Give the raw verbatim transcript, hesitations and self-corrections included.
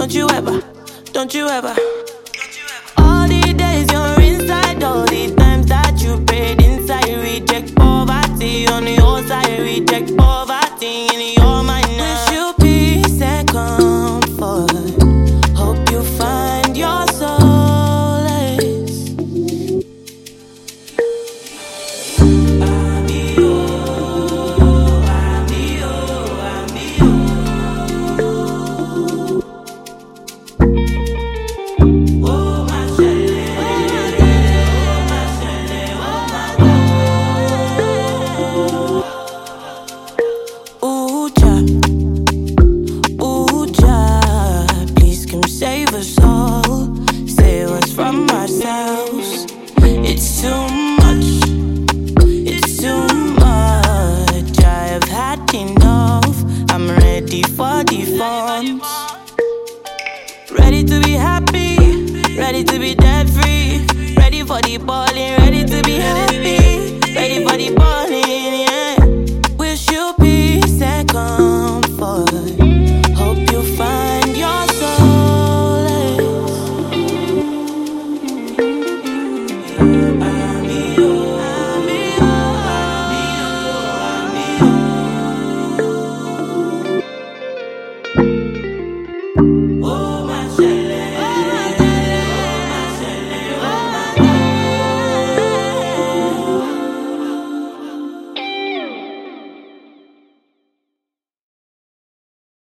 Don't you ever, don't you ever. All the days you're inside, all the times that you prayed inside, reject poverty on your side, reject poverty in your mind. Wish you peace and comfort. Hope you find your solace. Save us all, save us from ourselves. It's too much, it's too much. I have had enough. I'm ready for the fun. Ready to be happy, ready to be debt free. Ready for the balling, ready to be happy. Ready for the ball.